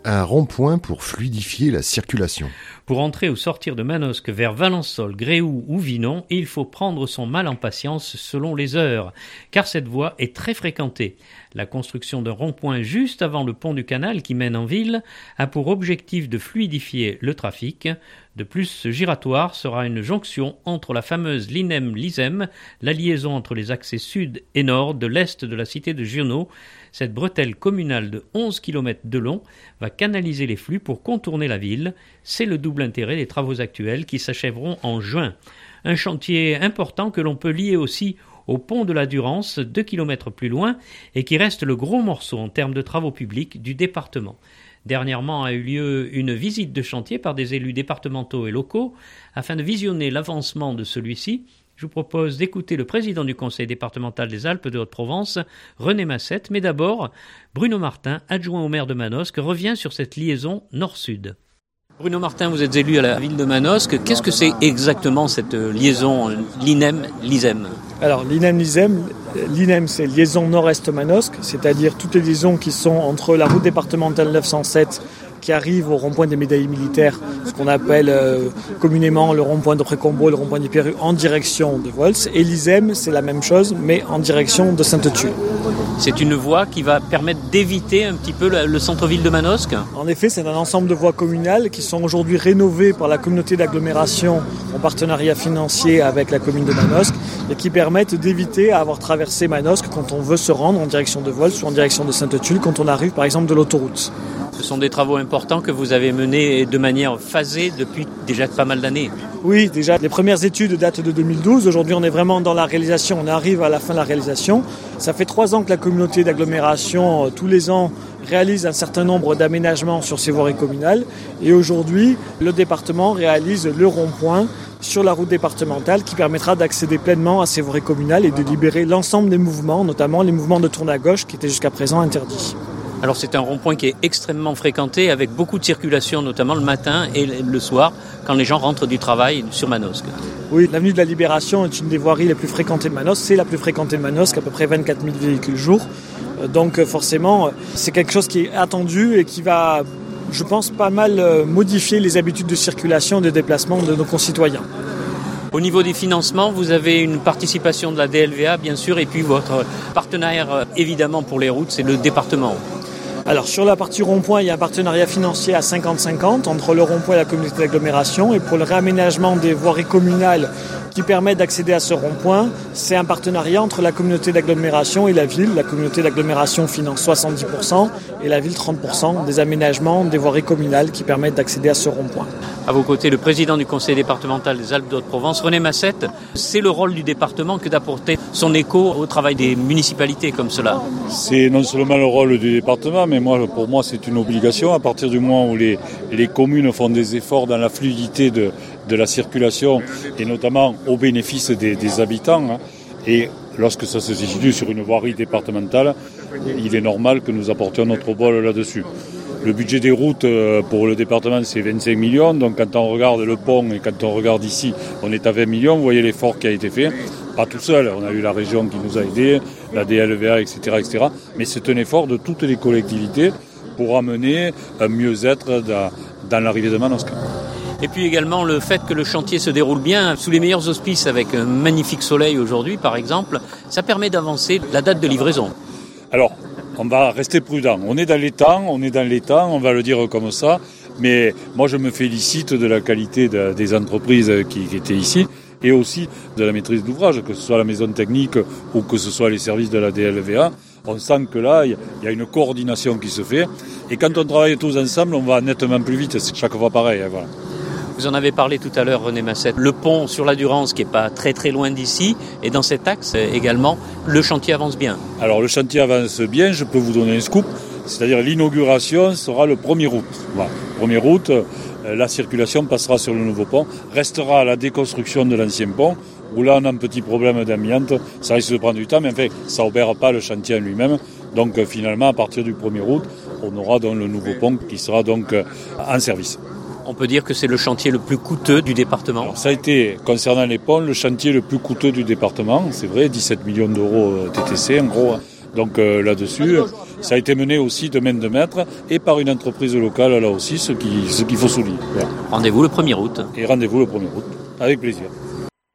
Un rond-point pour fluidifier la circulation. Pour entrer ou sortir de Manosque vers Valençol, Gréoux ou Vinon, il faut prendre son mal en patience selon les heures, car cette voie est très fréquentée. La construction d'un rond-point juste avant le pont du canal qui mène en ville a pour objectif de fluidifier le trafic. De plus, ce giratoire sera une jonction entre la fameuse Linem-Lisem, la liaison entre les accès sud et nord de l'est de la cité de Giono. Cette bretelle communale de 11 km de long va canaliser les flux pour contourner la ville. C'est le double intérêt des travaux actuels qui s'achèveront en juin. Un chantier important que l'on peut lier aussi au pont de la Durance, 2 km plus loin, et qui reste le gros morceau en termes de travaux publics du département. Dernièrement a eu lieu une visite de chantier par des élus départementaux et locaux afin de visionner l'avancement de celui-ci. Je vous propose d'écouter le président du conseil départemental des Alpes de Haute-Provence, René Massette, mais d'abord, Bruno Martin, adjoint au maire de Manosque, revient sur cette liaison nord-sud. Bruno Martin, vous êtes élu à la ville de Manosque. Qu'est-ce que c'est exactement cette liaison Linem-Lisem ? Alors Linem-Lisem, Linem c'est liaison nord-est Manosque, c'est-à-dire toutes les liaisons qui sont entre la route départementale 907 qui arrive au rond-point des médailles militaires, ce qu'on appelle communément le rond-point de Précombo, le rond-point du Perru, en direction de Vols. Et Lisem, c'est la même chose, mais en direction de Sainte-Tulle. C'est une voie qui va permettre d'éviter un petit peu le centre-ville de Manosque ? En effet, c'est un ensemble de voies communales qui sont aujourd'hui rénovées par la communauté d'agglomération en partenariat financier avec la commune de Manosque et qui permettent d'éviter à avoir traversé Manosque quand on veut se rendre en direction de Vols ou en direction de Sainte-Tulle quand on arrive par exemple de l'autoroute. Ce sont des travaux importants que vous avez menés de manière phasée depuis déjà pas mal d'années. Oui, déjà, les premières études datent de 2012. Aujourd'hui, on est vraiment dans la réalisation. On arrive à la fin de la réalisation. Ça fait 3 ans que la communauté d'agglomération, tous les ans, réalise un certain nombre d'aménagements sur ces voiries communales. Et aujourd'hui, le département réalise le rond-point sur la route départementale qui permettra d'accéder pleinement à ces voiries communales et de libérer l'ensemble des mouvements, notamment les mouvements de tourne à gauche qui étaient jusqu'à présent interdits. Alors c'est un rond-point qui est extrêmement fréquenté avec beaucoup de circulation, notamment le matin et le soir, quand les gens rentrent du travail sur Manosque. Oui, l'avenue de la Libération est une des voiries les plus fréquentées de Manosque. C'est la plus fréquentée de Manosque, à peu près 24 000 véhicules jour. Donc forcément, c'est quelque chose qui est attendu et qui va, je pense, pas mal modifier les habitudes de circulation et de déplacement de nos concitoyens. Au niveau des financements, vous avez une participation de la DLVA, bien sûr, et puis votre partenaire, évidemment, pour les routes, c'est le département. Alors sur la partie rond-point, il y a un partenariat financier à 50-50 entre le rond-point et la communauté d'agglomération. Et pour le réaménagement des voiries communales qui permettent d'accéder à ce rond-point, c'est un partenariat entre la communauté d'agglomération et la ville. La communauté d'agglomération finance 70% et la ville 30% des aménagements des voiries communales qui permettent d'accéder à ce rond-point. À vos côtés, le président du conseil départemental des Alpes de Haute-Provence, René Massette. C'est le rôle du département que d'apporter son écho au travail des municipalités comme cela. C'est non seulement le rôle du département, mais pour moi c'est une obligation. À partir du moment où les communes font des efforts dans la fluidité de la circulation et notamment au bénéfice des habitants, et lorsque ça se situe sur une voirie départementale, il est normal que nous apportions notre bol là-dessus. Le budget des routes pour le département, c'est 25 millions. Donc quand on regarde le pont et quand on regarde ici, on est à 20 millions. Vous voyez l'effort qui a été fait. Pas tout seul, on a eu la région qui nous a aidés, la DLVA, etc., etc. Mais c'est un effort de toutes les collectivités pour amener un mieux-être dans l'arrivée de Manosque. Et puis également le fait que le chantier se déroule bien sous les meilleurs auspices avec un magnifique soleil aujourd'hui, par exemple, ça permet d'avancer la date de livraison. Alors, on va rester prudent. On est dans les temps, on va le dire comme ça. Mais moi, je me félicite de la qualité des entreprises qui étaient ici et aussi de la maîtrise d'ouvrage, que ce soit la maison technique ou que ce soit les services de la DLVA. On sent que là, il y a une coordination qui se fait. Et quand on travaille tous ensemble, on va nettement plus vite. C'est chaque fois pareil. Voilà. Vous en avez parlé tout à l'heure, René Massette. Le pont sur la Durance, qui n'est pas très très loin d'ici, et dans cet axe également, le chantier avance bien. Alors le chantier avance bien, je peux vous donner un scoop, c'est-à-dire l'inauguration sera le 1er août. Voilà. 1er août, la circulation passera sur le nouveau pont, restera la déconstruction de l'ancien pont, où là on a un petit problème d'amiante, ça risque de prendre du temps, mais enfin ça n'opère pas le chantier en lui-même. Donc finalement, à partir du 1er août, on aura donc le nouveau pont qui sera donc en service. On peut dire que c'est le chantier le plus coûteux du département. Alors, ça a été, concernant les ponts, le chantier le plus coûteux du département. C'est vrai, 17 millions d'euros TTC en gros. Donc là-dessus, ça a été mené aussi de main de maître et par une entreprise locale, là aussi, ce qu'il faut souligner. Voilà. Rendez-vous le 1er août. Et rendez-vous le 1er août, avec plaisir.